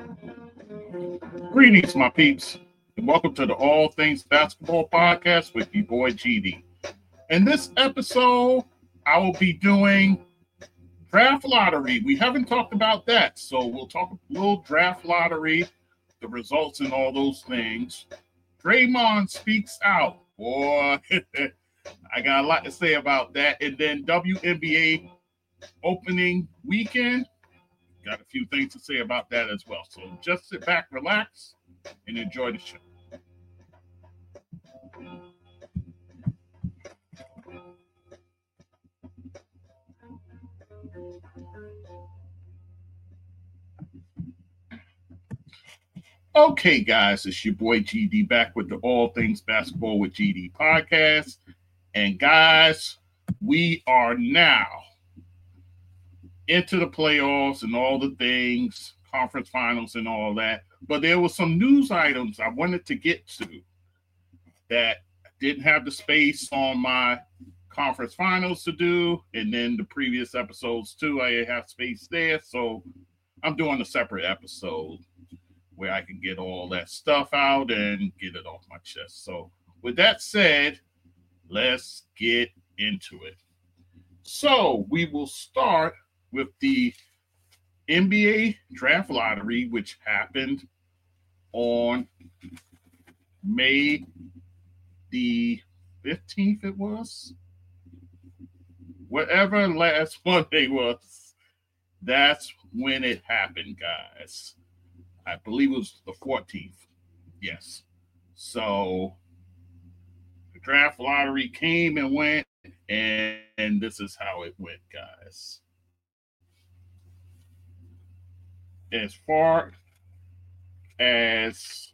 Greetings, my peeps, and welcome to the All Things Basketball Podcast with your boy GD. In this episode, I will be doing draft lottery. We haven't talked about that, so we'll talk a little draft lottery, the results, and all those things. Draymond speaks out. Boy, I got a lot to say about that. And then WNBA opening weekend. Got a few things to say about that as well. So just sit back, relax, and enjoy the show. Okay, guys, it's your boy GD back with the All Things Basketball with GD podcast. And guys, we are now into the playoffs and all the things, conference finals and all that. But there were some news items I wanted to get to that didn't have the space on my conference finals to do. And then the previous episodes too, I have space there. So I'm doing a separate episode where I can get all that stuff out and get it off my chest. So with that said, let's get into it. So we will start with the NBA draft lottery, which happened on May the 15th, it was. Whatever last Monday was, that's when it happened, guys. I believe it was the 14th. Yes. So the draft lottery came and went, and this is how it went, guys. As far as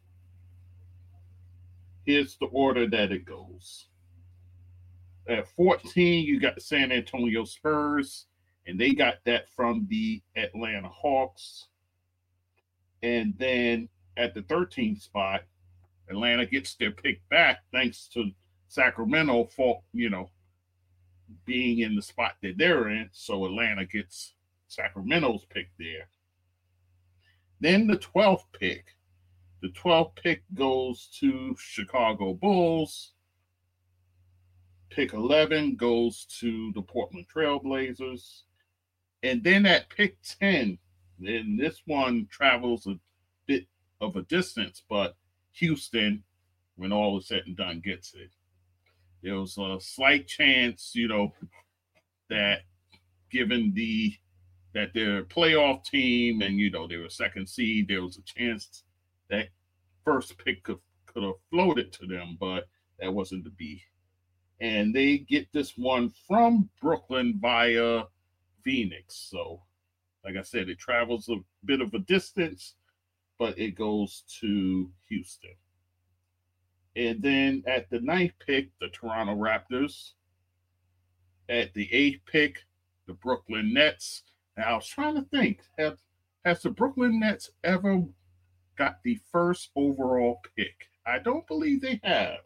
here's the order that it goes. At 14, you got the San Antonio Spurs, and they got that from the Atlanta Hawks. And then at the 13th spot, Atlanta gets their pick back thanks to Sacramento for, being in the spot that they're in. So Atlanta gets Sacramento's pick there. Then the 12th pick. The 12th pick goes to Chicago Bulls. Pick 11 goes to the Portland Trailblazers. And then at pick 10, and this one travels a bit of a distance, but Houston, when all is said and done, gets it. There was a slight chance, that given that they're a playoff team and, they were second seed, there was a chance that first pick could have floated to them, but that wasn't to be. And they get this one from Brooklyn via Phoenix. So, like I said, it travels a bit of a distance, but it goes to Houston. And then at the 9th pick, the Toronto Raptors. At the 8th pick, the Brooklyn Nets. Now, I was trying to think, has the Brooklyn Nets ever got the first overall pick? I don't believe they have.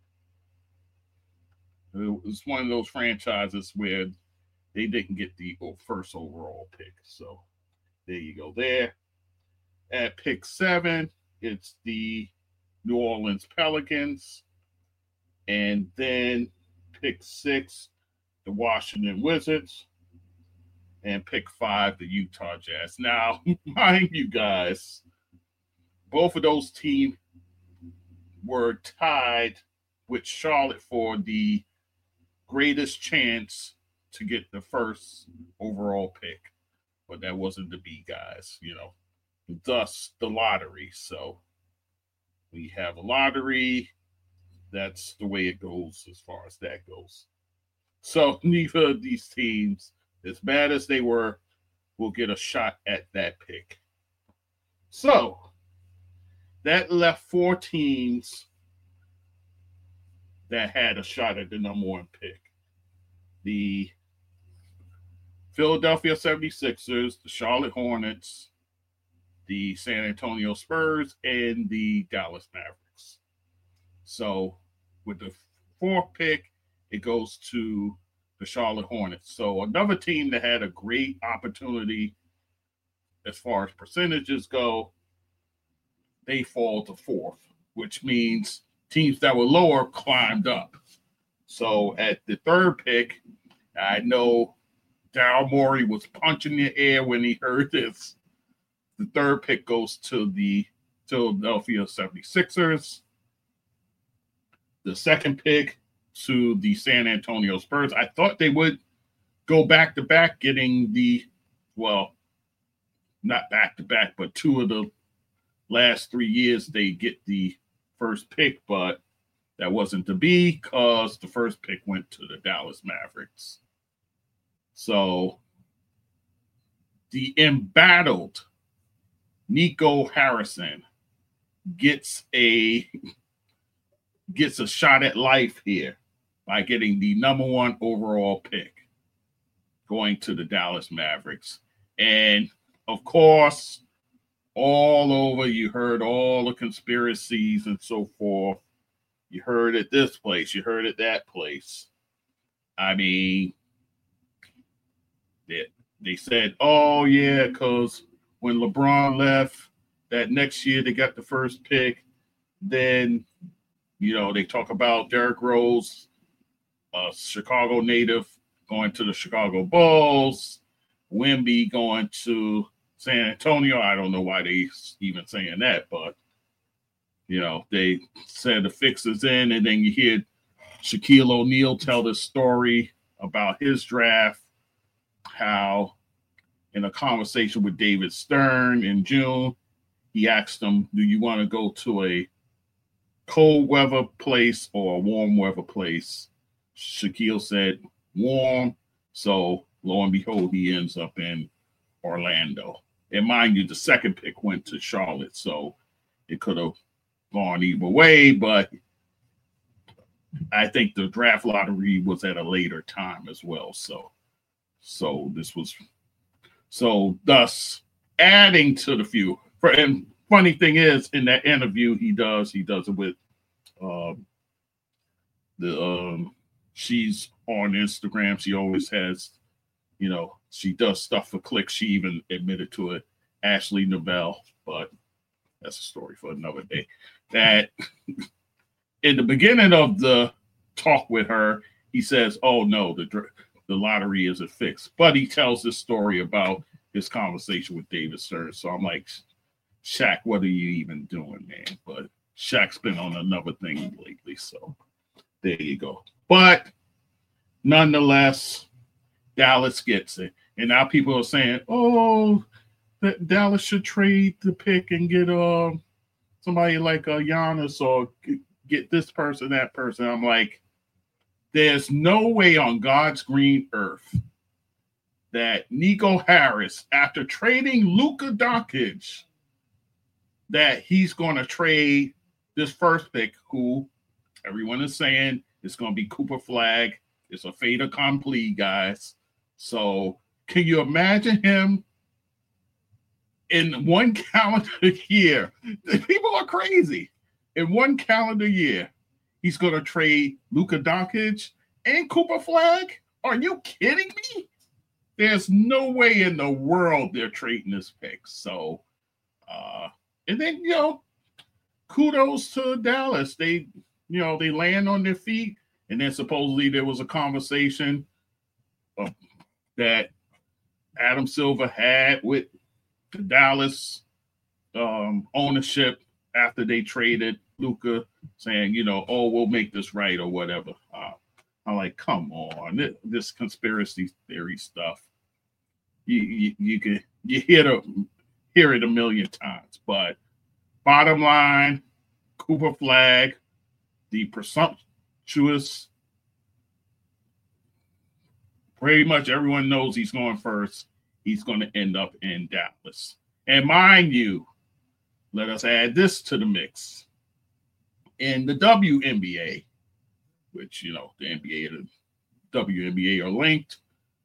It was one of those franchises where they didn't get the first overall pick. So there you go there. At pick 7, it's the New Orleans Pelicans. And then pick 6, the Washington Wizards. And pick 5, the Utah Jazz. Now, mind you guys, both of those teams were tied with Charlotte for the greatest chance to get the first overall pick. But that wasn't to be, guys, thus the lottery. So we have a lottery. That's the way it goes as far as that goes. So neither of these teams, as bad as they were, will get a shot at that pick. So that left 4 teams that had a shot at the number 1 pick. The Philadelphia 76ers, the Charlotte Hornets, the San Antonio Spurs, and the Dallas Mavericks. So with the 4th pick, it goes to the Charlotte Hornets. So another team that had a great opportunity as far as percentages go they fall to fourth, which means teams that were lower climbed up. So at the third pick, I know Daryl Morey was punching the air when he heard this. The third pick goes to the Philadelphia 76ers. The second pick to the San Antonio Spurs. I thought they would go back to back, getting not back to back, but 2 of the last 3 years they get the first pick, but that wasn't to be because the first pick went to the Dallas Mavericks. So the embattled Nico Harrison gets a shot at life here by getting the number 1 overall pick, going to the Dallas Mavericks. And of course, all over, you heard all the conspiracies and so forth. You heard it this place, you heard it that place. I mean, they said, oh, yeah, because when LeBron left, that next year they got the first pick. Then, they talk about Derrick Rose, a Chicago native, going to the Chicago Bulls, Wemby going to San Antonio. I don't know why they even saying that, but, they said the fix is in. And then you hear Shaquille O'Neal tell this story about his draft, how in a conversation with David Stern in June, he asked him, do you want to go to a cold weather place or a warm weather place? Shaquille said warm. So lo and behold, he ends up in Orlando. And mind you, the second pick went to Charlotte. So it could have gone either way, but I think the draft lottery was at a later time as well. So thus adding to the few. And funny thing is, in that interview he does it with she's on Instagram. She always has, she does stuff for clicks. She even admitted to it, Ashley Novell, but that's a story for another day. That in the beginning of the talk with her, he says, oh no, the lottery isn't fixed. But he tells this story about his conversation with David Stern. So I'm like, Shaq, what are you even doing, man? But Shaq's been on another thing lately. So there you go. But nonetheless, Dallas gets it. And now people are saying, oh, that Dallas should trade the pick and get somebody like Giannis or get this person, that person. I'm like, there's no way on God's green earth that Nico Harris, after trading Luka Doncic, that he's going to trade this first pick, who everyone is saying it's going to be Cooper Flag. It's a fait accompli, guys. So can you imagine him in one calendar year? People are crazy. In one calendar year, he's going to trade Luka Doncic and Cooper Flag? Are you kidding me? There's no way in the world they're trading this pick. So, and then, kudos to Dallas. They land on their feet. And then supposedly there was a conversation that Adam Silver had with the Dallas ownership after they traded Luka, saying, oh, we'll make this right or whatever. I'm like, come on, this conspiracy theory stuff. You can hear it a million times, but bottom line, Cooper Flag, the presumptuous. Pretty much everyone knows he's going first. He's going to end up in Dallas. And mind you, let us add this to the mix. In the WNBA, which, the NBA and the WNBA are linked,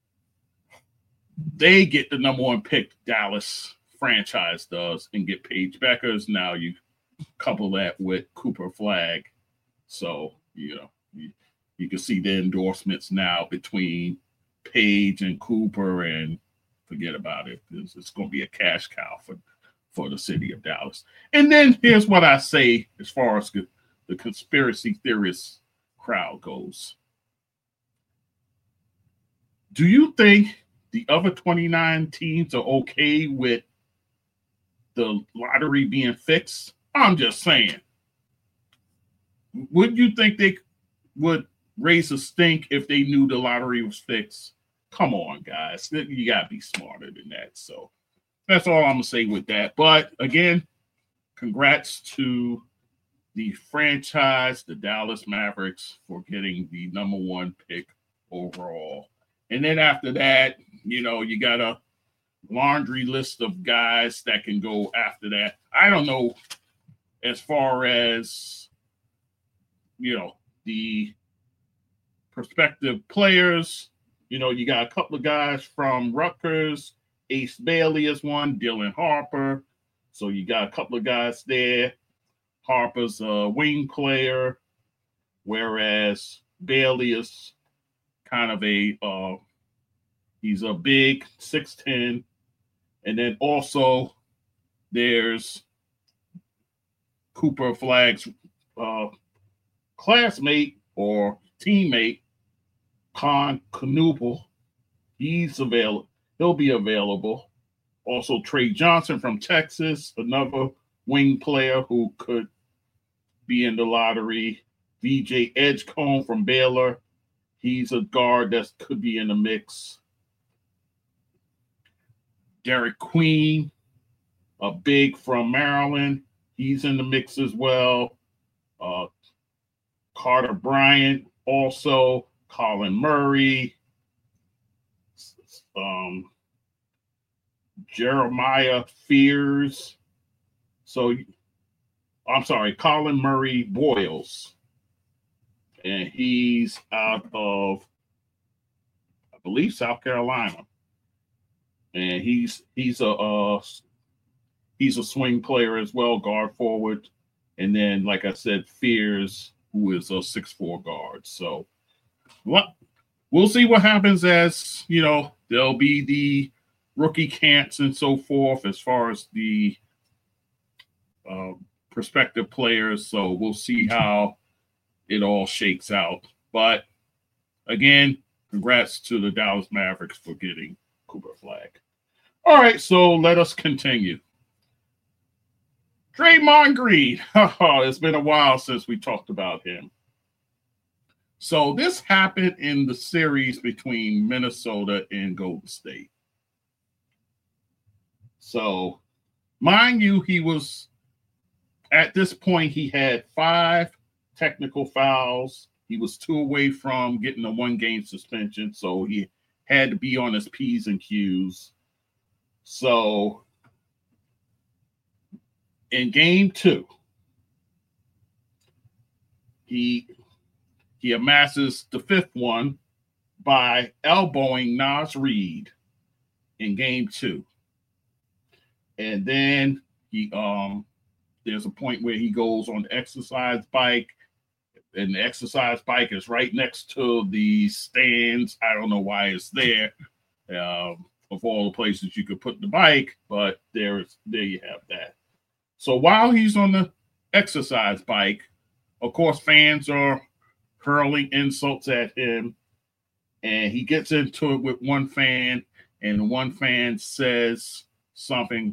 they get the number 1 pick, Dallas franchise does, and get Paige Beckers. Now you couple that with Cooper Flag. So, you can see the endorsements now between Paige and Cooper, and forget about it. It's going to be a cash cow for the city of Dallas. And then here's what I say as far as the conspiracy theorist crowd goes. Do you think the other 29 teams are okay with the lottery being fixed? I'm just saying. Would you think they would raise a stink if they knew the lottery was fixed? Come on, guys. You got to be smarter than that. So that's all I'm going to say with that. But again, congrats to the franchise, the Dallas Mavericks, for getting the #1 pick overall. And then after that, you got a laundry list of guys that can go after that. I don't know as far as, the prospective players. You got a couple of guys from Rutgers. Ace Bailey is one, Dylan Harper. So you got a couple of guys there. Harper's a wing player, whereas Bailey is kind of he's a big 6'10". And then also there's Cooper Flagg's classmate or teammate, Con Knuble. He's available. He'll be available. Also, Trey Johnson from Texas, another wing player who could be in the lottery. VJ Edgecombe from Baylor. He's a guard that could be in the mix. Derek Queen, a big from Maryland. He's in the mix as well. Carter Bryant, also. Colin Murray. Jeremiah Fears. So, I'm sorry, Colin Murray Boyles. And he's out of, I believe, South Carolina. And he's a swing player as well, guard forward. And then, like I said, Fears, who is a 6'4" guard. So, we'll see what happens as, there'll be the rookie camps and so forth as far as the prospective players. So we'll see how it all shakes out. But again, congrats to the Dallas Mavericks for getting Cooper Flagg. All right, so let us continue. Draymond Green. It's been a while since we talked about him. So this happened in the series between Minnesota and Golden State. So, mind you, at this point, he had 5 technical fouls. He was 2 away from getting a 1-game suspension, so he had to be on his P's and Q's. So, in game 2, he amasses the 5th one by elbowing Naz Reid in game 2. And then there's a point where he goes on the exercise bike, and the exercise bike is right next to the stands. I don't know why it's there, of all the places you could put the bike, but there you have that. So while he's on the exercise bike, of course, fans are hurling insults at him, and he gets into it with one fan, and one fan says something,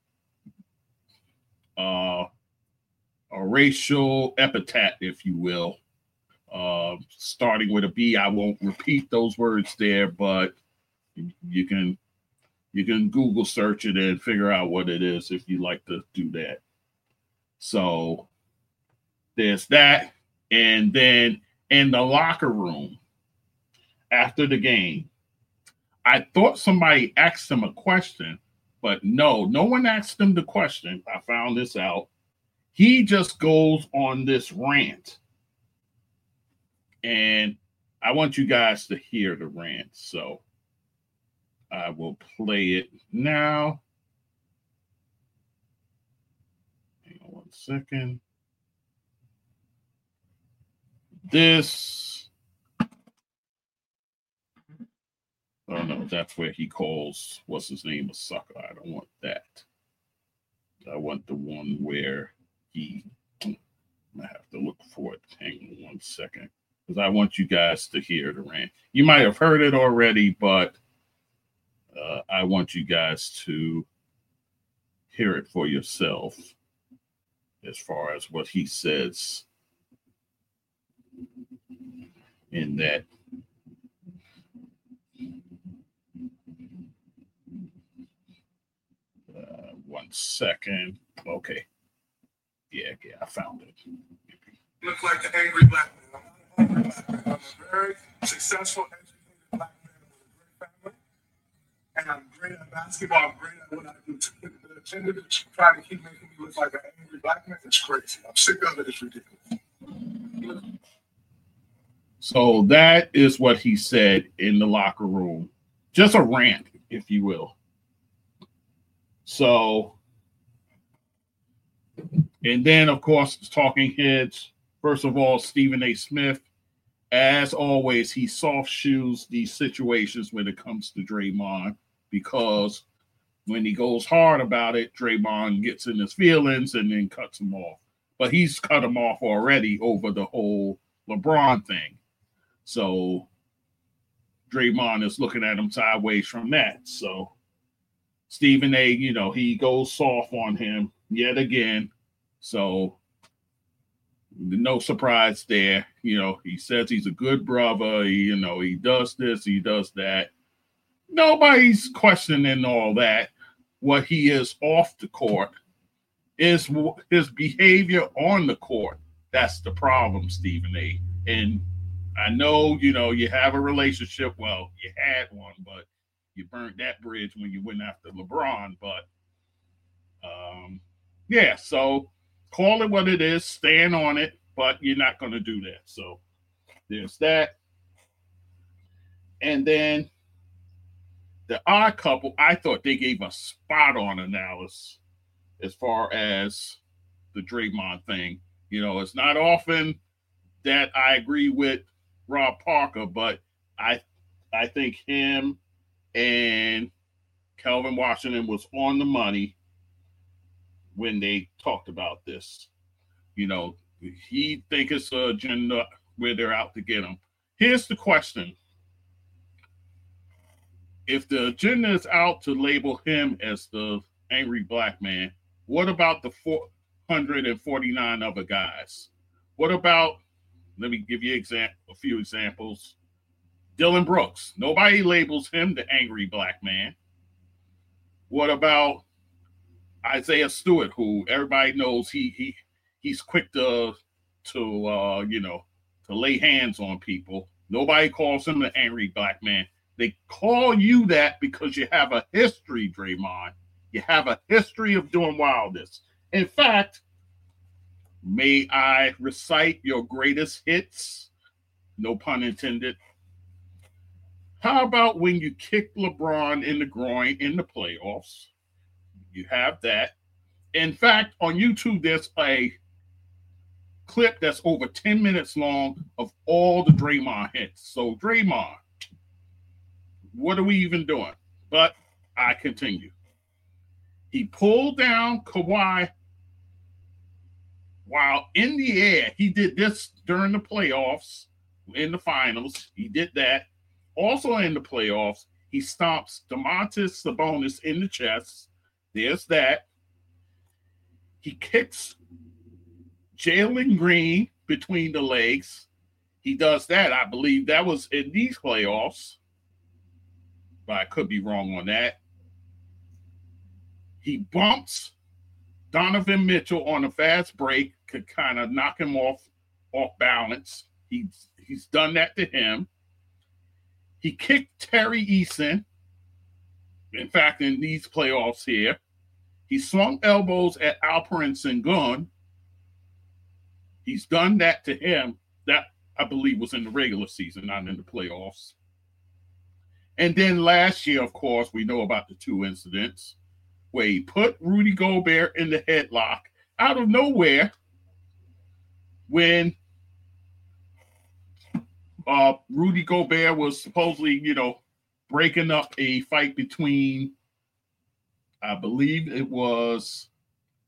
a racial epithet, if you will, starting with a B. I won't repeat those words there, but you can Google search it and figure out what it is if you like to do that. So there's that. And then in the locker room after the game, I thought somebody asked him a question, but no one asked him the question. I found this out. He just goes on this rant. And I want you guys to hear the rant. So I will play it now. Hang on 1 second. This, oh no, that's where he calls, what's his name, a sucker. I don't want that. I want the one where I have to look for it. Hang on 1 second. Because I want you guys to hear the rant. You might have heard it already, but I want you guys to hear it for yourself as far as what he says in that. 1 second. Okay. Yeah, I found it. Look like the angry black man. I'm not an angry black man. I'm a very successful, educated black man with a great family. And I'm great at basketball. I'm great at what I do. The agenda to try to keep making me look like an angry black man is crazy. I'm sick of it. It's ridiculous. So that is what he said in the locker room. Just a rant, if you will. So, and then, of course, talking heads. First of all, Stephen A. Smith, as always, he soft shoes these situations when it comes to Draymond, because when he goes hard about it, Draymond gets in his feelings and then cuts him off. But he's cut him off already over the whole LeBron thing. So Draymond is looking at him sideways from that. So Stephen A., he goes soft on him yet again. So no surprise there. He says he's a good brother. He does this, he does that. Nobody's questioning all that. What he is off the court is his behavior on the court. That's the problem, Stephen A. And I know, you have a relationship. Well, you had one, but you burnt that bridge when you went after LeBron. But, yeah, so call it what it is. Stand on it, but you're not going to do that. So there's that. And then the Odd Couple, I thought they gave a spot-on analysis as far as the Draymond thing. It's not often that I agree with Rob Parker, but I think him and Calvin Washington was on the money when they talked about this. He think it's an agenda where they're out to get him. Here's the question. If the agenda is out to label him as the angry black man, what about the 449 other guys? What about, let me give you a few examples. Dylan Brooks. Nobody labels him the angry black man. What about Isaiah Stewart, who everybody knows he's quick to lay hands on people. Nobody calls him the angry black man. They call you that because you have a history, Draymond. You have a history of doing wildness. In fact, may I recite your greatest hits? No pun intended. How about when you kick LeBron in the groin in the playoffs? You have that. In fact, on YouTube, there's a clip that's over 10 minutes long of all the Draymond hits. So, Draymond, what are we even doing? But I continue. He pulled down Kawhi while in the air. He did this during the playoffs, in the finals. He did that. Also in the playoffs, he stomps Domantas Sabonis in the chest. There's that. He kicks Jalen Green between the legs. He does that. I believe that was in these playoffs, but I could be wrong on that. He bumps Donovan Mitchell on a fast break to kind of knock him off balance. He's done that to him. He kicked Terry Eason. In fact, in these playoffs here, he swung elbows at Alperen Sengun. He's done that to him. That, I believe, was in the regular season, not in the playoffs. And then last year, of course, we know about the two incidents where he put Rudy Gobert in the headlock out of nowhere when Rudy Gobert was supposedly, breaking up a fight between, I believe it was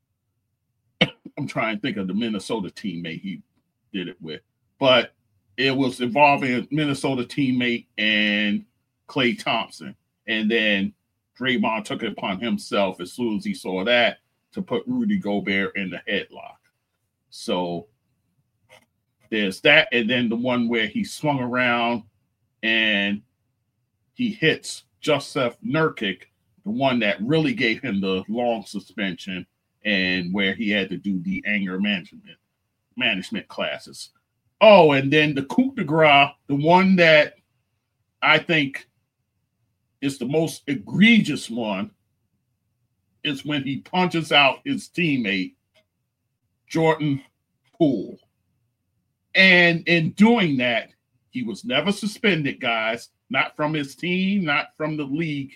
I'm trying to think of the Minnesota teammate he did it with, but it was involving a Minnesota teammate and Klay Thompson. And then Draymond took it upon himself as soon as he saw that to put Rudy Gobert in the headlock. So there's that. And then the one where he swung around and he hits Jusuf Nurkic, the one that really gave him the long suspension and where he had to do the anger management classes. Oh, and then the coup de grace, the one that I think is the most egregious one, is when he punches out his teammate, Jordan Poole. And in doing that, he was never suspended, guys, not from his team, not from the league.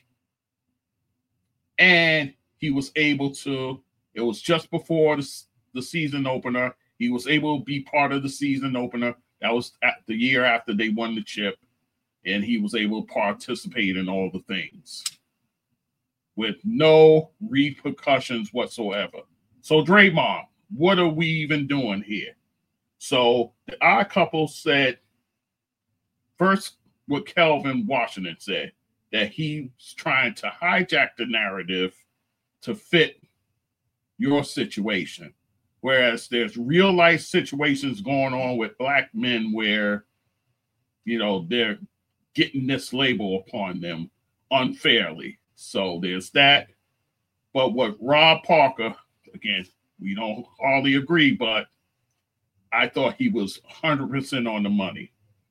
And he was able to, it was just before the season opener. He was able to be part of the season opener. That was the year after they won the chip. And he was able to participate in all the things with no repercussions whatsoever. So, Draymond, what are we even doing here? So, the odd couple said, first, what Kelvin Washington said, that he's trying to hijack the narrative to fit your situation. Whereas there's real life situations going on with black men where, you know, they're getting this label upon them unfairly. So there's that. But what Rob Parker, again, we don't hardly agree, but I thought he was 100% on the money.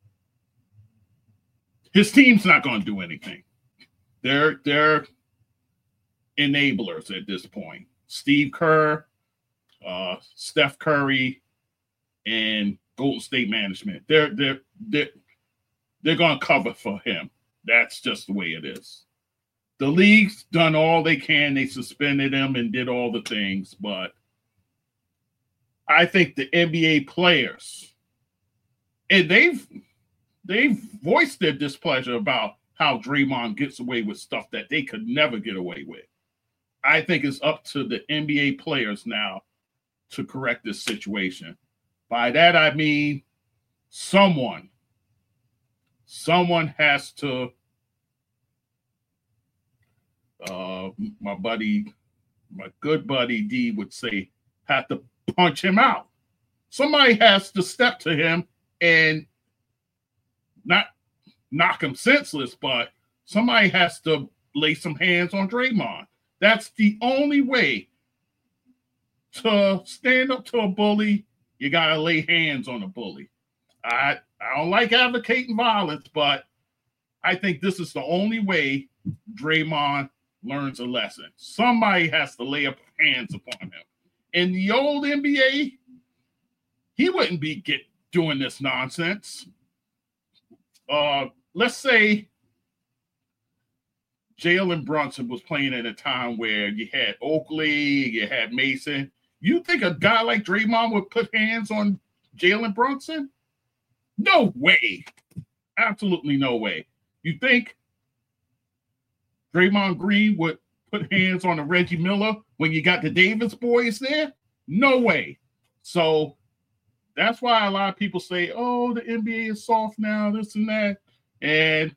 His team's not going to do anything. They're enablers at this point. Steve Kerr, Steph Curry, and Golden State management. They're going to cover for him. That's just the way it is. The league's done all they can. They suspended him and did all the things, but I think the NBA players, and they've voiced their displeasure about how Draymond gets away with stuff that they could never get away with. I think it's up to the NBA players now to correct this situation. By that, I mean someone has to, my good buddy D would say, have to punch him out. Somebody has to step to him and not knock him senseless, but somebody has to lay some hands on Draymond. That's the only way to stand up to a bully. You got to lay hands on a bully. I don't like advocating violence, but I think this is the only way Draymond learns a lesson. Somebody has to lay up hands upon him. In the old NBA, he wouldn't be doing this nonsense. Let's say Jalen Brunson was playing at a time where you had Oakley, you had Mason. You think a guy like Draymond would put hands on Jalen Brunson? No way. Absolutely no way. You think Draymond Green would put hands on a Reggie Miller when you got the Davis boys there? No way. So that's why a lot of people say, oh, the NBA is soft now, this and that. And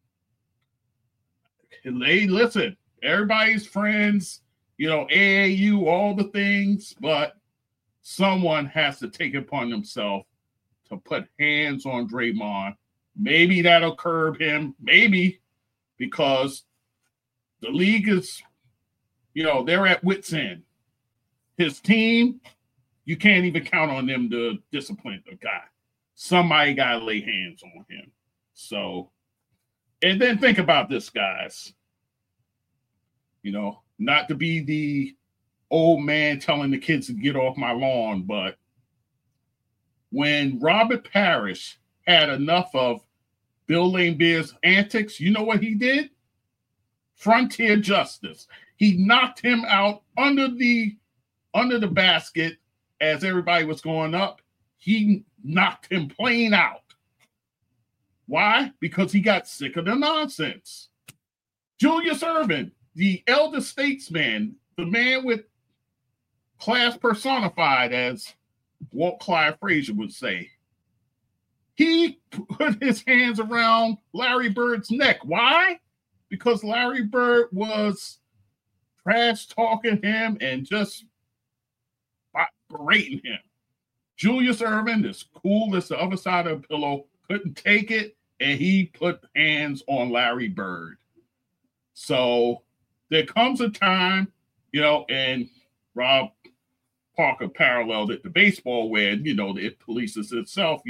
hey, listen, everybody's friends, you know, AAU, all the things, but someone has to take it upon themselves to put hands on Draymond. Maybe that'll curb him, maybe, because the league is, you know, they're at wit's end. His team, you can't even count on them to discipline the guy. Somebody got to lay hands on him. So, and then think about this, guys. You know, not to be the old man telling the kids to get off my lawn, but when Robert Parrish had enough of Bill Laimbeer's antics, you know what he did? Frontier justice. He knocked him out under the basket as everybody was going up. He knocked him plain out. Why? Because he got sick of the nonsense. Julius Erving, the elder statesman, the man with class personified, as Walt Clyde Frazier would say. He put his hands around Larry Bird's neck. Why? Because Larry Bird was trash talking him and just berating him. Julius Erving, as cool as the other side of the pillow, couldn't take it, and he put hands on Larry Bird. So there comes a time, and Rob Parker paralleled it to baseball where, it polices itself.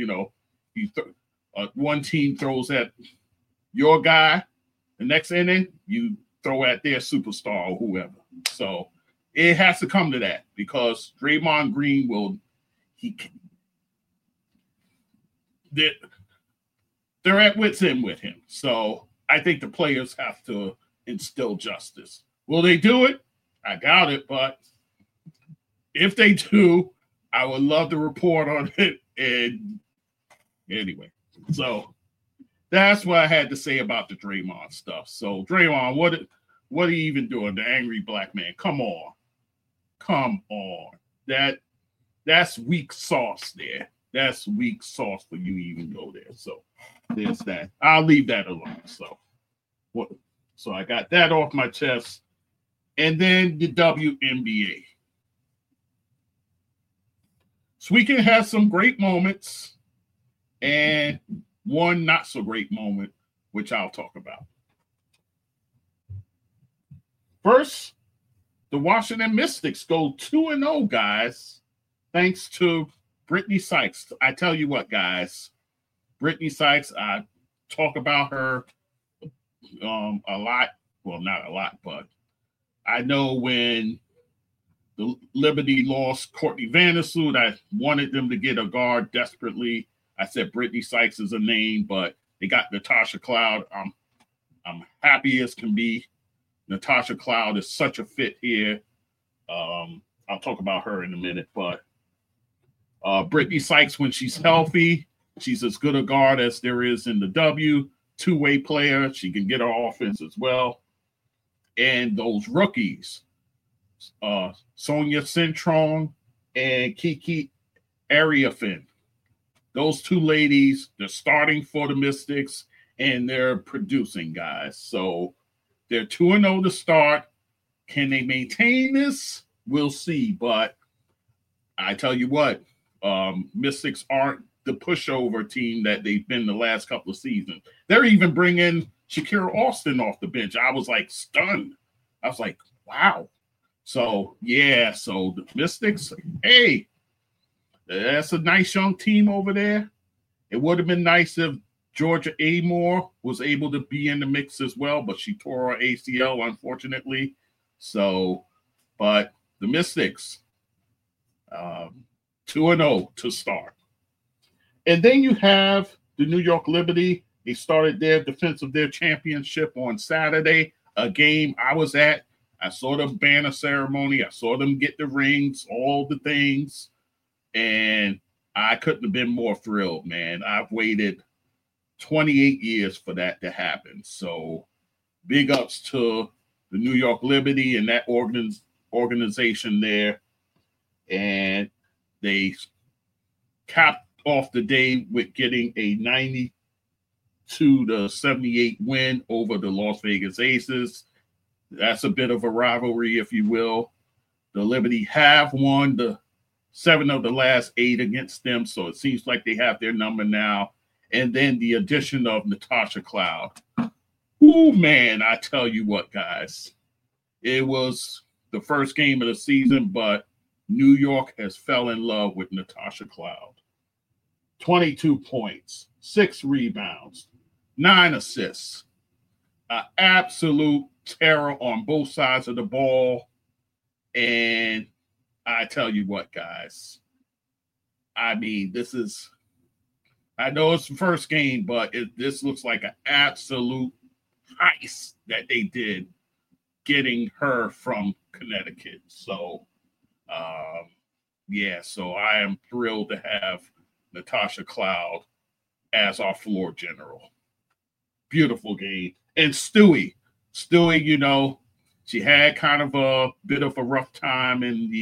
One team throws at your guy, the next inning, you throw at their superstar or whoever. So it has to come to that because Draymond Green they're at wit's end with him. So I think the players have to instill justice. Will they do it? I doubt it, but if they do, I would love to report on it. And anyway, so that's what I had to say about the Draymond stuff. So Draymond, what are you even doing? The angry black man. Come on. That's weak sauce there. That's weak sauce for you to even go there. So there's that. I'll leave that alone. So I got that off my chest. And then the WNBA. So we can have some great moments and one not so great moment, which I'll talk about. First, the Washington Mystics go 2-0, guys, thanks to Brittany Sykes. I tell you what, guys, Brittany Sykes, I talk about her a lot. Well, not a lot, but I know when the Liberty lost Courtney Vandersloot, I wanted them to get a guard desperately. I said Brittany Sykes is a name, but they got Natasha Cloud. I'm happy as can be. Natasha Cloud is such a fit here. I'll talk about her in a minute, but Brittany Sykes, when she's healthy, she's as good a guard as there is in the W. Two-way player. She can get her offense as well. And those rookies, Sonia Centron and Kiki Ariafin. Those two ladies, they're starting for the Mystics, and they're producing, guys. So they're 2-0 to start. Can they maintain this? We'll see. But I tell you what, Mystics aren't the pushover team that they've been the last couple of seasons. They're even bringing Shakira Austin off the bench. I was like stunned. I was like, wow. So, yeah, so the Mystics, hey, that's a nice young team over there. It would have been nice if Georgia Amore was able to be in the mix as well, but she tore her ACL, unfortunately. So, but the Mystics, 2-0 to start. And then you have the New York Liberty. They started their defense of their championship on Saturday, a game I was at. I saw the banner ceremony. I saw them get the rings, all the things. And I couldn't have been more thrilled, man. I've waited 28 years for that to happen. So big ups to the New York Liberty and that organization there. And they capped off the day with getting a 92-78 win over the Las Vegas Aces. That's a bit of a rivalry, if you will. The Liberty have won the 7 of the last 8 against them, so it seems like they have their number now. And then the addition of Natasha Cloud. Ooh, man, I tell you what, guys. It was the first game of the season, but New York has fell in love with Natasha Cloud. 22 points, 6 rebounds, 9 assists. Absolute terror on both sides of the ball. And I tell you what, guys. I mean, I know it's the first game, but this looks like an absolute heist that they did getting her from Connecticut. So, so I am thrilled to have Natasha Cloud as our floor general. Beautiful game. And Stewie, she had kind of a bit of a rough time in the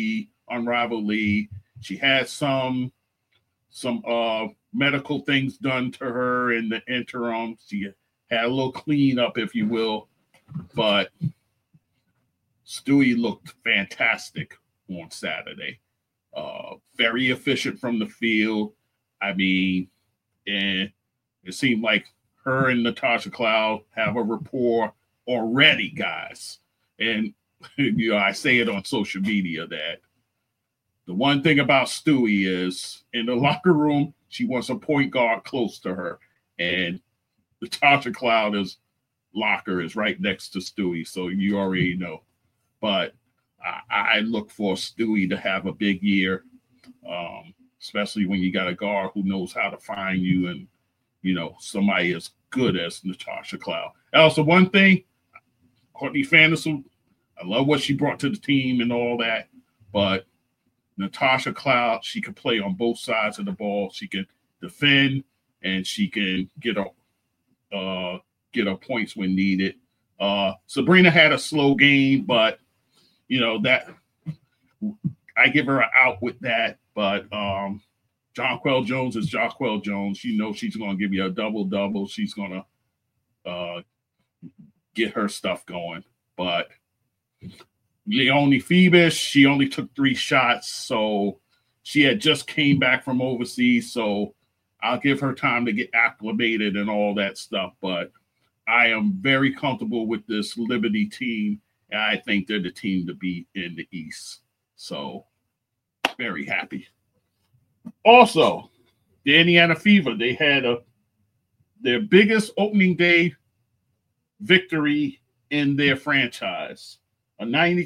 unrivaled lead. She had some medical things done to her in the interim. She had a little cleanup, if you will, but Stewie looked fantastic on Saturday. Very efficient from the field. I mean, and it seemed like her and Natasha Cloud have a rapport already, guys. And I say it on social media that the one thing about Stewie is in the locker room, she wants a point guard close to her. And Natasha Cloud's locker is right next to Stewie, so you already know. But I look for Stewie to have a big year, especially when you got a guard who knows how to find you and, somebody as good as Natasha Cloud. Also, one thing, Courtney Fanderson, I love what she brought to the team and all that, but Natasha Cloud, she can play on both sides of the ball. She can defend and she can get her points when needed. Sabrina had a slow game, but that I give her an out with that. But Jonquel Jones is Jonquel Jones. She's going to give you a double-double. She's going to get her stuff going. But Leonie Phoebus, she only took 3 shots, so she had just came back from overseas. So I'll give her time to get acclimated and all that stuff. But I am very comfortable with this Liberty team, and I think they're the team to beat in the East. So very happy. Also, the Indiana Fever, they had their biggest opening day victory in their franchise. A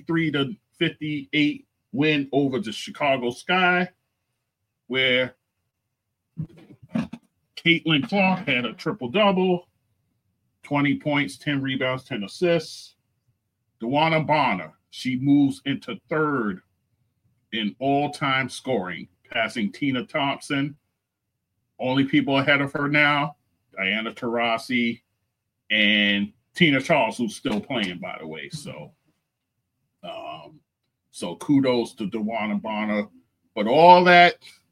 93-58 win over the Chicago Sky, where Caitlin Clark had a triple-double, 20 points, 10 rebounds, 10 assists. DeWanna Bonner, she moves into 3rd in all-time scoring, passing Tina Thompson. Only people ahead of her now, Diana Taurasi and Tina Charles, who's still playing, by the way. So kudos to DeWanna Bonner. But all the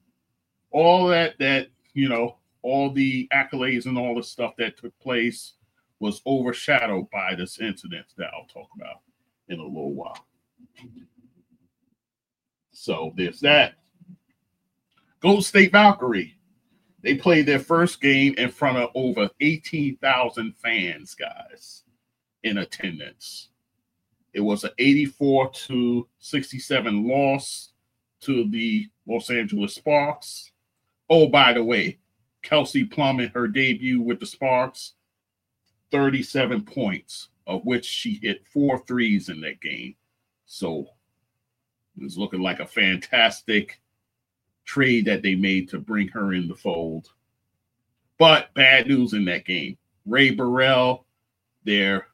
accolades and all the stuff that took place was overshadowed by this incident that I'll talk about in a little while. So there's that. Golden State Valkyrie. They played their first game in front of over 18,000 fans, guys, in attendance. It was an 84-67 loss to the Los Angeles Sparks. Oh, by the way, Kelsey Plum in her debut with the Sparks, 37 points, of which she hit 4 threes in that game. So it was looking like a fantastic trade that they made to bring her in the fold. But bad news in that game. Ray Burrell, their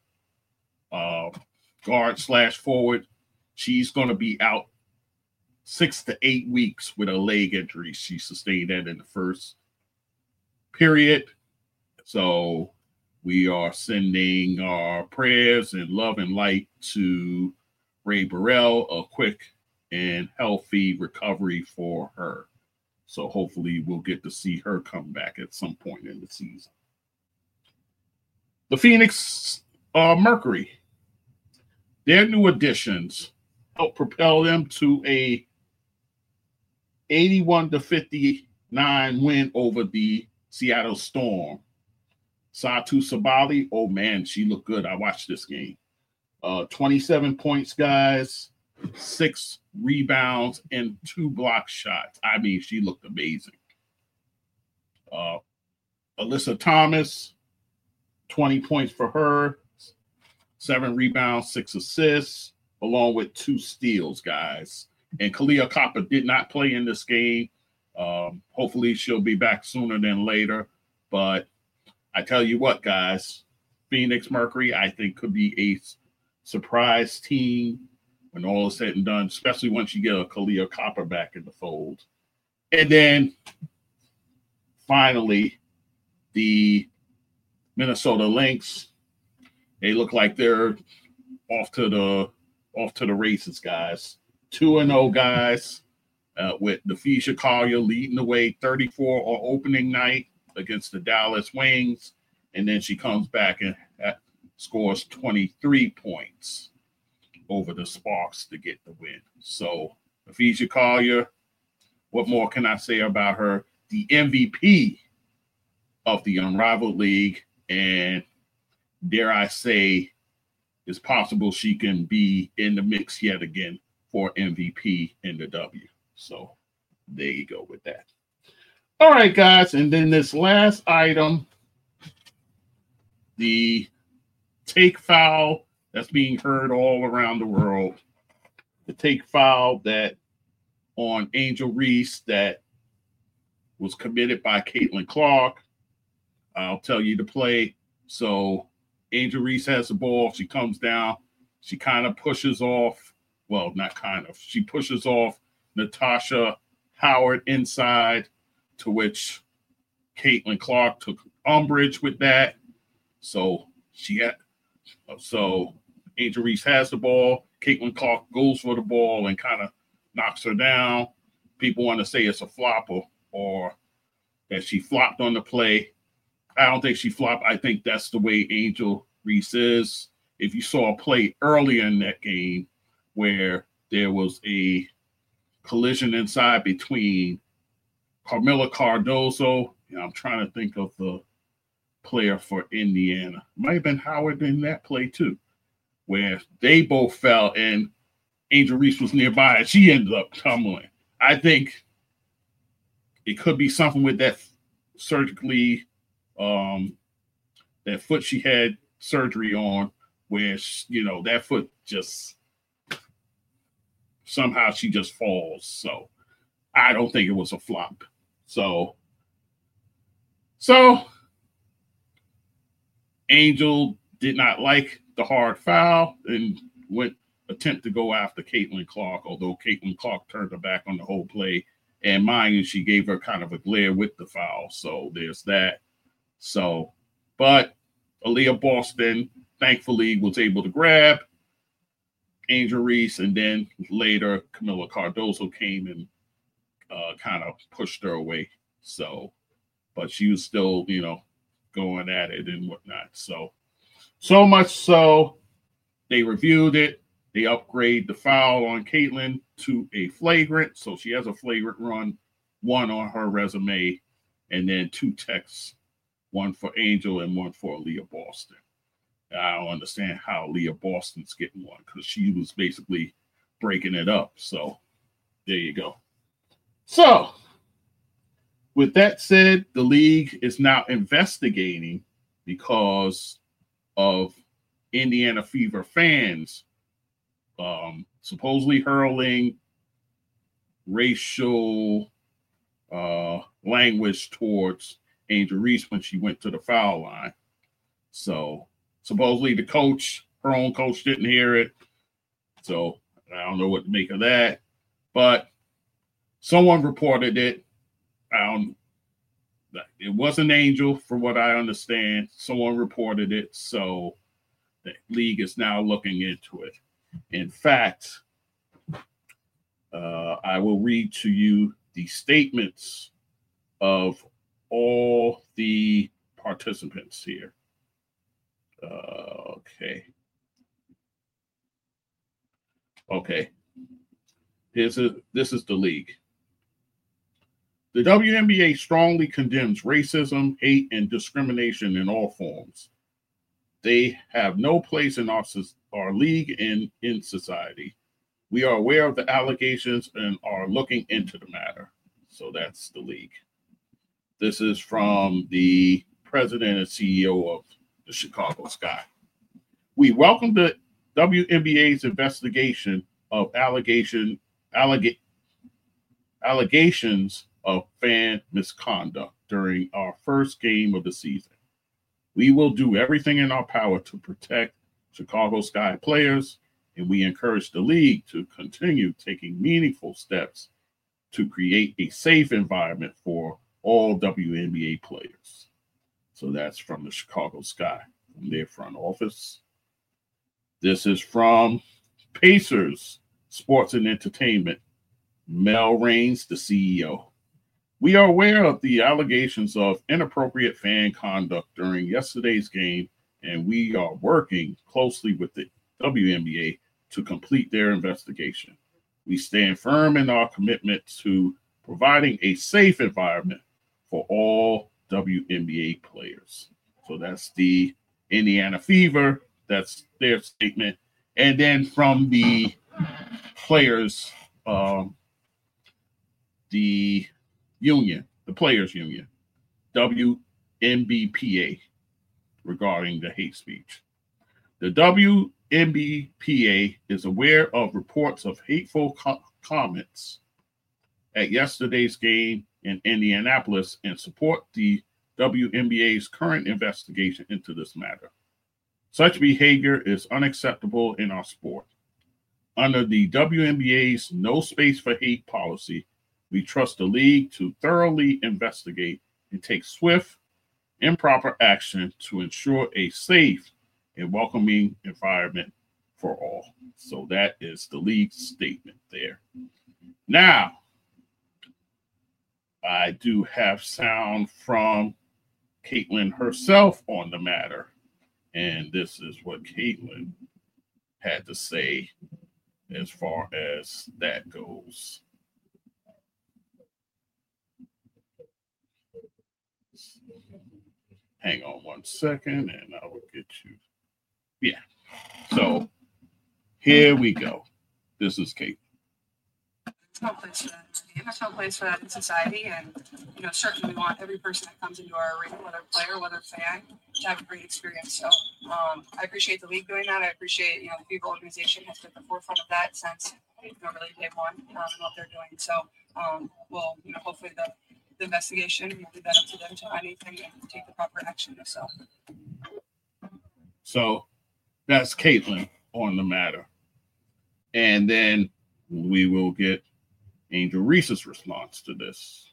guard/forward, she's going to be out 6 to 8 weeks with a leg injury. She sustained that in the first period. So we are sending our prayers and love and light to Ray Burrell, a quick and healthy recovery for her. So hopefully we'll get to see her come back at some point in the season. The Phoenix Mercury, their new additions helped propel them to a 81-59 win over the Seattle Storm. Satu Sabali, oh man, she looked good. I watched this game. 27 points, guys, 6 rebounds, and 2 block shots. I mean, she looked amazing. Alyssa Thomas, 20 points for her, 7 rebounds, 6 assists, along with 2 steals, guys. And Kalia Copper did not play in this game. Hopefully she'll be back sooner than later. But I tell you what, guys, Phoenix Mercury, I think, could be a surprise team when all is said and done, especially once you get a Kalia Copper back in the fold. And then finally, the Minnesota Lynx, they look like they're off to the races, guys. 2-0 guys, with Napheesa Collier leading the way 34 on opening night against the Dallas Wings. And then she comes back and scores 23 points over the Sparks to get the win. So Napheesa Collier, what more can I say about her? The MVP of the Unrivaled League, and dare I say, it's possible she can be in the mix yet again for MVP in the W. So there you go with that. All right, guys, and then this last item, the take foul that's being heard all around the world. The take foul that on Angel Reese that was committed by Caitlin Clark. I'll tell you the play. So Angel Reese has the ball. She comes down. She kind of pushes off. Well, not kind of. She pushes off Natasha Howard inside, to which Caitlin Clark took umbrage with that. So Angel Reese has the ball. Caitlin Clark goes for the ball and kind of knocks her down. People want to say it's a flop or that she flopped on the play. I don't think she flopped. I think that's the way Angel Reese is. If you saw a play earlier in that game where there was a collision inside between Carmela Cardozo, I'm trying to think of the player for Indiana. Might have been Howard in that play too, where they both fell and Angel Reese was nearby and she ended up tumbling. I think it could be something with that surgically, that foot she had surgery on, where that foot just somehow she just falls. So I don't think it was a flop. So Angel did not like the hard foul and went attempt to go after Caitlin Clark, although Caitlin Clark turned her back on the whole play. And mind you, she gave her kind of a glare with the foul. So there's that. So, but Aaliyah Boston thankfully was able to grab Angel Reese, and then later Camila Cardozo came and kind of pushed her away. So, but she was still, going at it and whatnot. So much so they reviewed it. They upgrade the foul on Caitlin to a flagrant. So she has a flagrant run, one on her resume, and then 2 texts, one for Angel and one for Aaliyah Boston. I don't understand how Aaliyah Boston's getting one because she was basically breaking it up. So there you go. So with that said, the league is now investigating because of Indiana Fever fans supposedly hurling racial language towards Angel Reese when she went to the foul line. So supposedly the coach, her own coach, didn't hear it. So I don't know what to make of that. But someone reported it. It wasn't Angel, for what I understand. Someone reported it. So the league is now looking into it. In fact, I will read to you the statements of all the participants here. Okay. This is the league. The WNBA strongly condemns racism, hate, and discrimination in all forms. They have no place in our league and in society. We are aware of the allegations and are looking into the matter. So that's the league. This is from the president and CEO of the Chicago Sky. We welcome the WNBA's investigation of allegations of fan misconduct during our first game of the season. We will do everything in our power to protect Chicago Sky players, and we encourage the league to continue taking meaningful steps to create a safe environment for all WNBA players. So that's from the Chicago Sky, from their front office. This is from Pacers Sports and Entertainment, Mel Raines, the CEO. We are aware of the allegations of inappropriate fan conduct during yesterday's game, and we are working closely with the WNBA to complete their investigation. We stand firm in our commitment to providing a safe environment for all WNBA players. So that's the Indiana Fever. That's their statement. And then from the players, the union, the players union, WNBPA, regarding the hate speech. The WNBPA is aware of reports of hateful comments at yesterday's game in Indianapolis and support the WNBA's current investigation into this matter. Such behavior is unacceptable in our sport. Under the WNBA's No Space for Hate policy, we trust the league to thoroughly investigate and take swift, improper action to ensure a safe and welcoming environment for all. So that is the league's statement there. Now, I do have sound from Caitlin herself on the matter. And this is what Caitlin had to say as far as that goes. Hang on one second and I will get you. Yeah. So here we go. This is Caitlin. There's no place for that in the game. There's no place for that in society. And, certainly we want every person that comes into our arena, whether player, whether fan, to have a great experience. So I appreciate the league doing that. I appreciate, the FIBA organization has been at the forefront of that since, really day one and what they're doing. So we'll, hopefully the investigation, we'll leave that up to them to find anything and take the proper action. So that's Caitlin on the matter. And then we will get Angel Reese's response to this.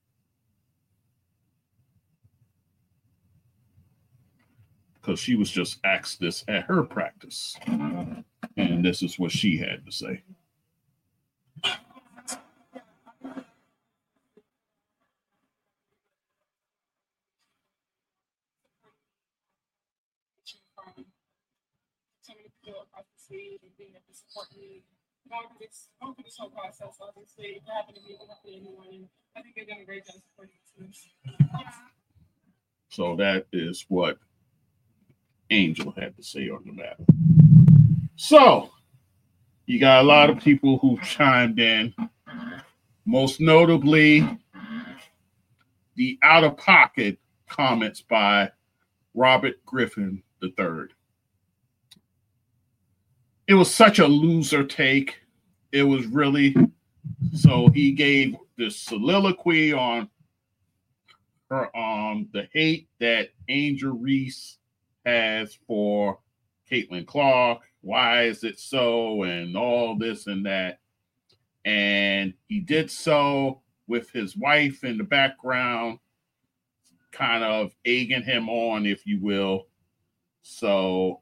Because she was just asked this at her practice. And this is what she had to say. And being able to support me. Going through this whole process, obviously, if it happened to me, it could happen to anyone. And I think they've done a great job supporting us. So that is what Angel had to say on the matter. So you got a lot of people who chimed in, most notably the out-of-pocket comments by Robert Griffin III. It was such a loser take. It was really, so he gave this soliloquy on her the hate that Angel Reese has for Caitlin Clark. Why is it so? And all this and that. And he did so with his wife in the background, kind of egging him on, if you will. So,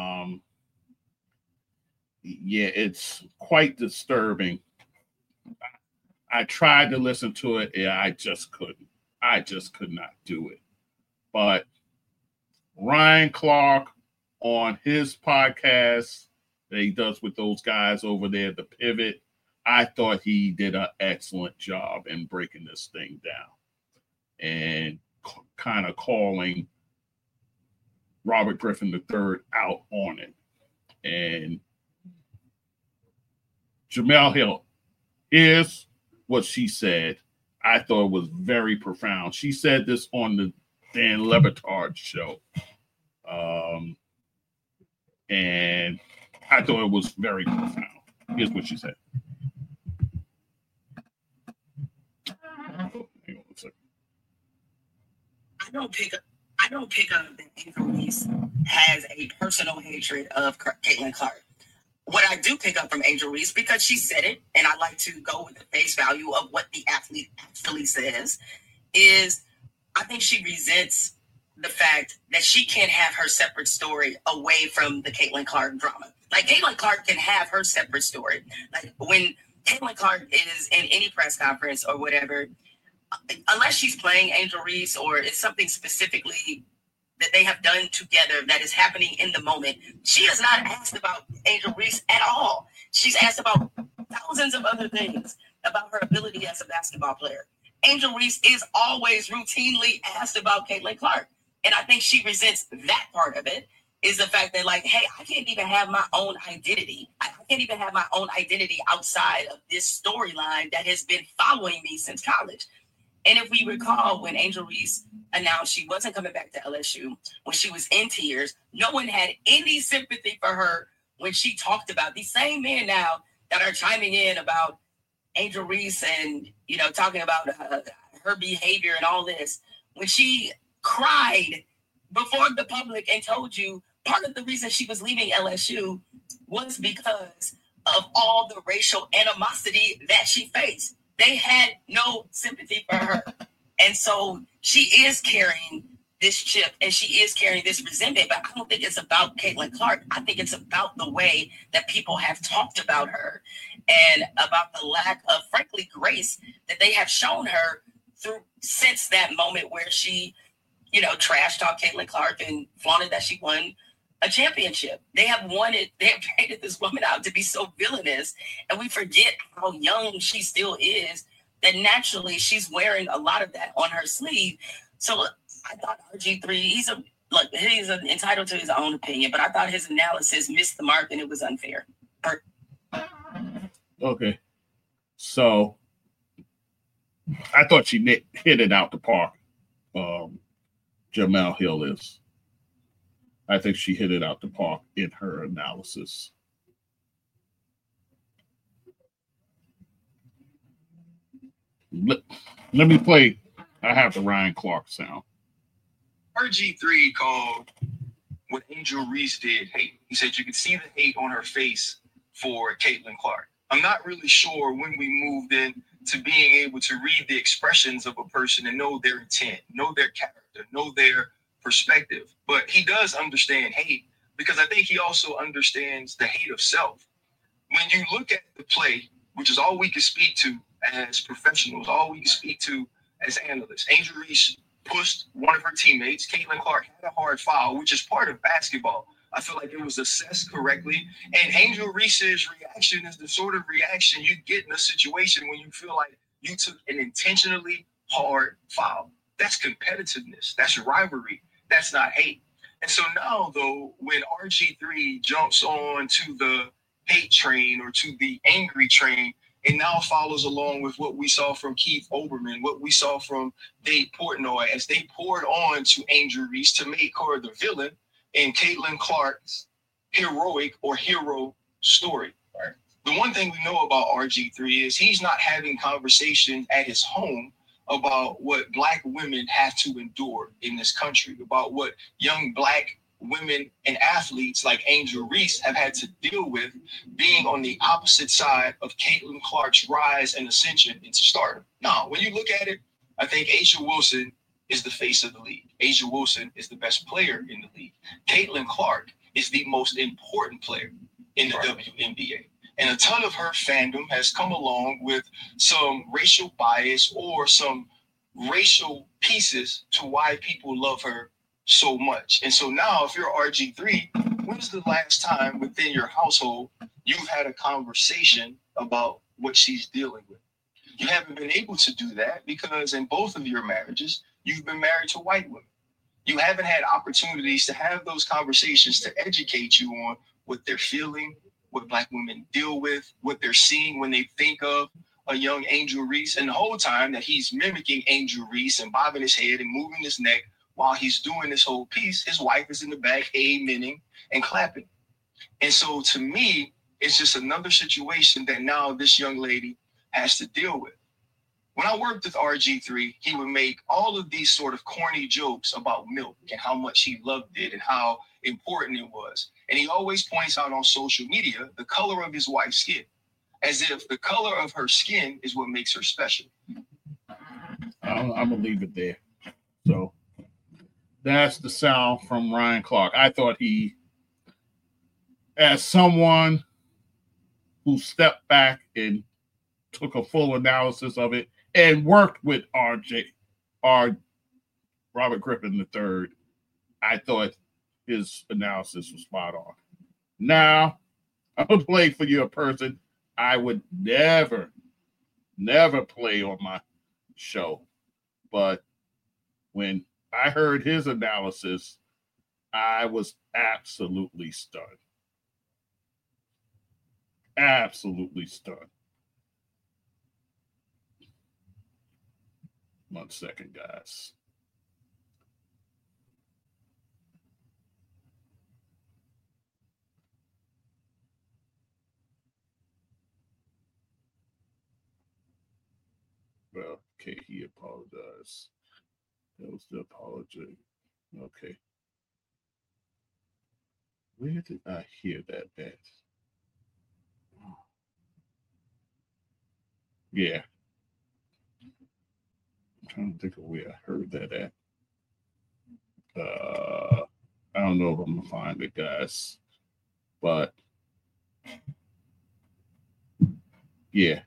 yeah, it's quite disturbing. I tried to listen to it. Yeah, I just couldn't. I just could not do it. But Ryan Clark on his podcast that he does with those guys over there, The Pivot, I thought he did an excellent job in breaking this thing down and kind of calling Robert Griffin III out on it. And Jemele Hill, here's what she said. I thought it was very profound. She said this on the Dan Le Batard show. And I thought it was very profound. Here's what she said. Hang on one second. I don't pick up that Angel Reese has a personal hatred of Caitlin Clark. What I do pick up from Angel Reese, because she said it, and I like to go with the face value of what the athlete actually says, is I think she resents the fact that she can't have her separate story away from the Caitlin Clark drama. Like, Caitlin Clark can have her separate story. Like, when Caitlin Clark is in any press conference or whatever, unless she's playing Angel Reese or it's something specifically that they have done together that is happening in the moment, she is not asked about Angel Reese at all. She's asked about thousands of other things about her ability as a basketball player. Angel Reese is always routinely asked about Caitlin Clark. And I think she resents that part of it, is the fact that, like, hey, I can't even have my own identity. I can't even have my own identity outside of this storyline that has been following me since college. And if we recall, when Angel Reese announced she wasn't coming back to LSU, when she was in tears, no one had any sympathy for her when she talked about these same men now that are chiming in about Angel Reese and, you know, talking about her behavior and all this. When she cried before the public and told you part of the reason she was leaving LSU was because of all the racial animosity that she faced. They had no sympathy for her. And so she is carrying this chip and she is carrying this resentment, but I don't think it's about Caitlin Clark. I think it's about the way that people have talked about her and about the lack of, frankly, grace that they have shown her through since that moment where she, you know, trash talked Caitlin Clark and flaunted that she won a championship. They have painted this woman out to be so villainous, and we forget how young she still is, that naturally she's wearing a lot of that on her sleeve. So I thought RG3, he's entitled to his own opinion, but I thought his analysis missed the mark and it was unfair. Okay. So I thought she hit it out the park. Jemele Hill is. I think she hit it out the park in her analysis. Let me play. I have the Ryan Clark sound. RG3 called what Angel Reese did hate. He said you could see the hate on her face for Caitlin Clark. I'm not really sure when we moved in to being able to read the expressions of a person and know their intent, know their character, know their perspective. But he does understand hate, because I think he also understands the hate of self. When you look at the play, which is all we can speak to as professionals, all we can speak to as analysts, Angel Reese pushed one of her teammates. Caitlin Clark had a hard foul, which is part of basketball. I feel like it was assessed correctly. And Angel Reese's reaction is the sort of reaction you get in a situation when you feel like you took an intentionally hard foul. That's competitiveness. That's rivalry. That's not hate. And so now, though, when RG3 jumps on to the hate train or to the angry train, it now follows along with what we saw from Keith Olbermann, what we saw from Dave Portnoy, as they poured on to Angel Reese to make her the villain in Caitlin Clark's heroic or hero story. Right. The one thing we know about RG3 is he's not having conversations at his home about what Black women have to endure in this country, about what young Black women and athletes like Angel Reese have had to deal with being on the opposite side of Caitlin Clark's rise and ascension into stardom. Now, when you look at it, I think A'ja Wilson is the face of the league. A'ja Wilson is the best player in the league. Caitlin Clark is the most important player in the WNBA. And a ton of her fandom has come along with some racial bias or some racial pieces to why people love her so much. And so now, if you're RG3, when's the last time within your household you've had a conversation about what she's dealing with? You haven't been able to do that because in both of your marriages, you've been married to white women. You haven't had opportunities to have those conversations to educate you on what they're feeling, what Black women deal with, what they're seeing when they think of a young Angel Reese. And the whole time that he's mimicking Angel Reese and bobbing his head and moving his neck while he's doing this whole piece, his wife is in the back amening and clapping. And so to me, it's just another situation that now this young lady has to deal with. When I worked with RG3, he would make all of these sort of corny jokes about milk and how much he loved it and how important it was. And he always points out on social media the color of his wife's skin, as if the color of her skin is what makes her special. I'm going to leave it there. So That's the sound from Ryan Clark. I thought he, as someone who stepped back and took a full analysis of it and worked with Robert Griffin III, I thought his analysis was spot on. Now, I would play for you a person I would never play on my show. But when I heard his analysis, I was absolutely stunned. Absolutely stunned. 1 second, guys. Well, okay, he apologized. That was the apology. Okay. Where did I hear that at? Yeah. I'm trying to think of where I heard that at. I don't know if I'm gonna find it, guys. But yeah.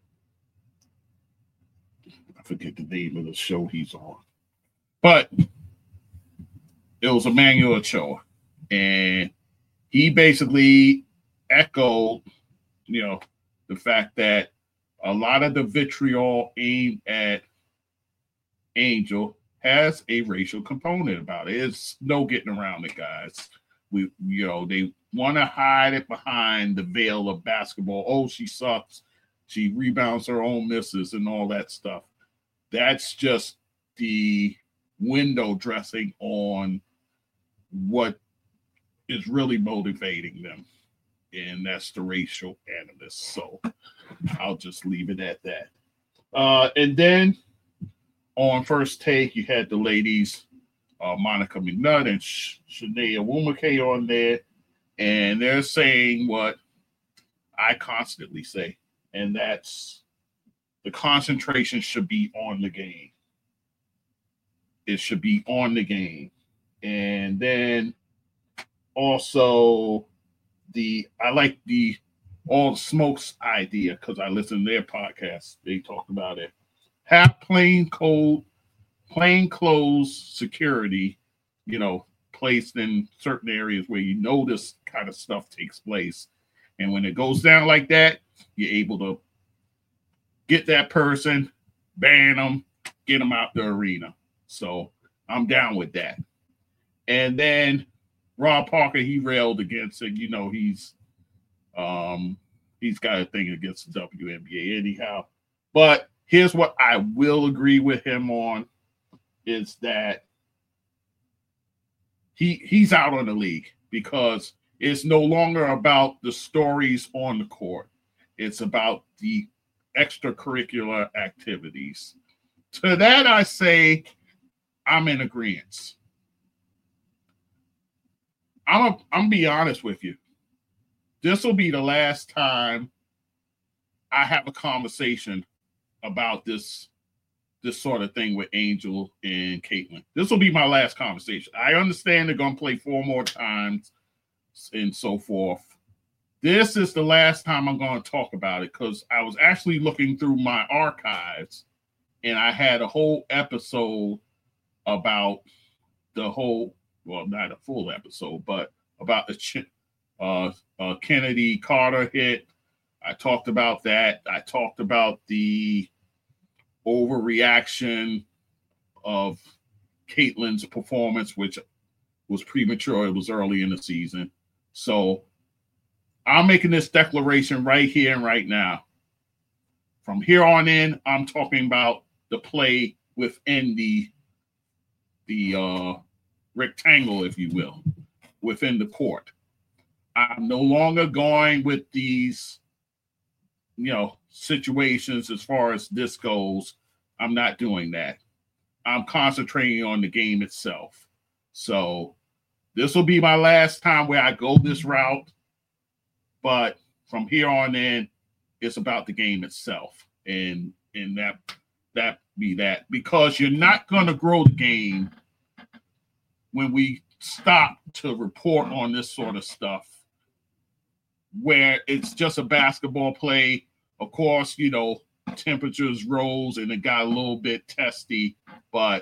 I forget the name of the show he's on. But it was Emmanuel Ochoa. And he basically echoed, the fact that a lot of the vitriol aimed at Angel has a racial component about it. It's no getting around it, guys. They want to hide it behind the veil of basketball. Oh, she sucks. She rebounds her own misses and all that stuff. That's just the window dressing on what is really motivating them. And that's the racial animus. So I'll just leave it at that. And then on First Take, you had the ladies, Monica McNutt and Shanae Awumake on there. And they're saying what I constantly say, and that's the concentration should be on the game. It should be on the game. And then also I like the All Smokes idea because I listen to their podcast. They talk about it. Have plain clothes security, placed in certain areas where this kind of stuff takes place. And when it goes down like that, you're able to get that person, ban them, get them out the arena. So I'm down with that. And then Rob Parker, he railed against it. He's got a thing against the WNBA anyhow. But here's what I will agree with him on is that he's out on the league because it's no longer about the stories on the court. It's about the extracurricular activities. To that, I say I'm in agreement. I'm be honest with you. This will be the last time I have a conversation about this sort of thing with Angel and Caitlin. This will be my last conversation. I understand they're going to play 4 more times and so forth. This is the last time I'm going to talk about it because I was actually looking through my archives and I had a whole episode about the whole, well, not a full episode, but about the Kennedy Carter hit. I talked about that. I talked about the overreaction of Caitlin's performance, which was premature. It was early in the season. So I'm making this declaration right here and right now. From here on in, I'm talking about the play within the rectangle, if you will, within the court. I'm no longer going with these, situations as far as this goes. I'm not doing that. I'm concentrating on the game itself. So this will be my last time where I go this route. But from here on in, it's about the game itself. And that be that. Because you're not going to grow the game when we stop to report on this sort of stuff, where it's just a basketball play. Of course, you know, temperatures rose and it got a little bit testy, but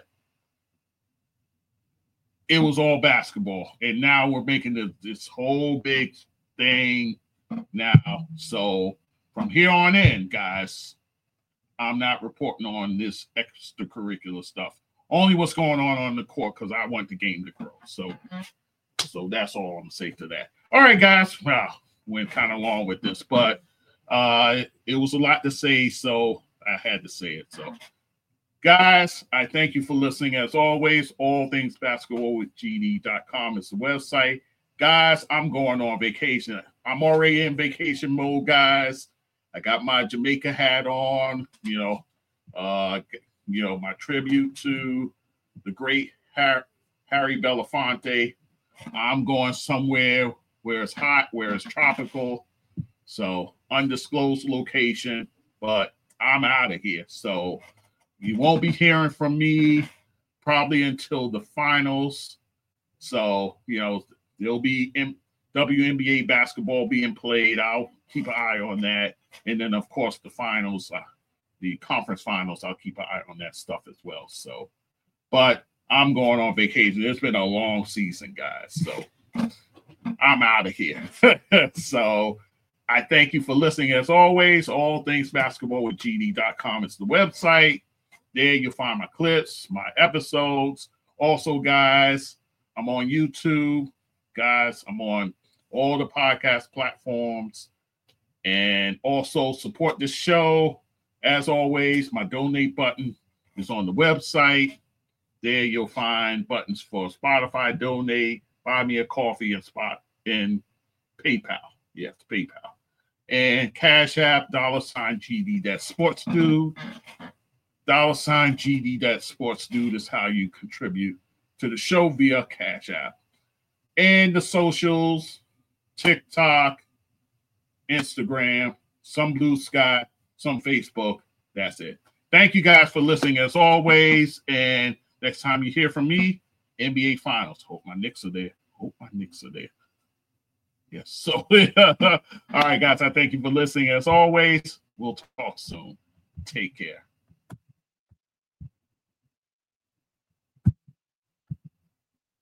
it was all basketball. And now we're making this whole big thing now. So from here on in, guys, I'm not reporting on this extracurricular stuff. Only what's going on the court, because I want the game to grow. So that's all I'm going to say to that. All right, guys. Well, went kind of long with this, but it was a lot to say, so I had to say it. So, guys, I thank you for listening. As always, all things basketball with GD.com is the website. Guys, I'm going on vacation. I'm already in vacation mode, guys. I got my Jamaica hat on, you know, my tribute to the great Harry Belafonte. I'm going somewhere where it's hot, where it's tropical. So undisclosed location, but I'm out of here. So you won't be hearing from me probably until the finals. So, you know, there'll be WNBA basketball being played. I'll keep an eye on that. And then, of course, the finals, the conference finals, I'll keep an eye on that stuff as well. So, but I'm going on vacation. It's been a long season, guys. So I'm out of here. So I thank you for listening. As always, all things basketball with GD.com is the website. There you'll find my clips, my episodes. Also, guys, I'm on YouTube. Guys, I'm on all the podcast platforms. And also support this show. As always, my donate button is on the website. There you'll find buttons for Spotify donate, buy me a coffee, and PayPal. Yes, PayPal. And Cash App, $GD, that's Sports Dude. $GD, that's Sports Dude is how you contribute to the show via Cash App. And the socials, TikTok, Instagram, some Blue Sky, some Facebook. That's it. Thank you guys for listening as always. And next time you hear from me, NBA Finals. Hope my Knicks are there. Yes. So, all right, guys, I thank you for listening as always. We'll talk soon. Take care.